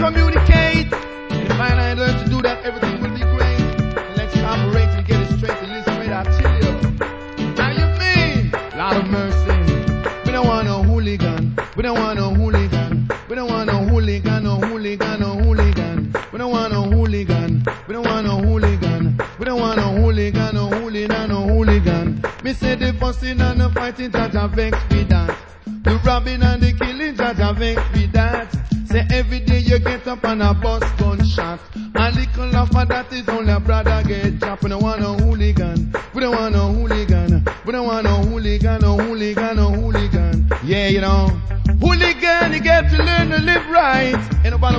communicate. And find out how to do that, everything will be great. And let's cooperate and get it straight and listen straight, I tell you. How you mean? Lord of mercy. We don't want no hooligan. We don't want no hooligan. We don't want no hooligan, no hooligan, no hooligan. We don't want no hooligan. We don't want no hooligan. We don't want no hooligan, no hooligan, no hooligan. Me say the fussing and the fighting, Jaja vex with that. The robbing and the killing, Jaja vex with that. Say every day you get up and a bus gunshot. A little laugh of that is only a brother get chopped. We don't want no hooligan. We don't want no hooligan. We don't want no hooligan, no hooligan, no hooligan. Yeah, you know. Hooligan, you get to learn to live right. Ain't nobody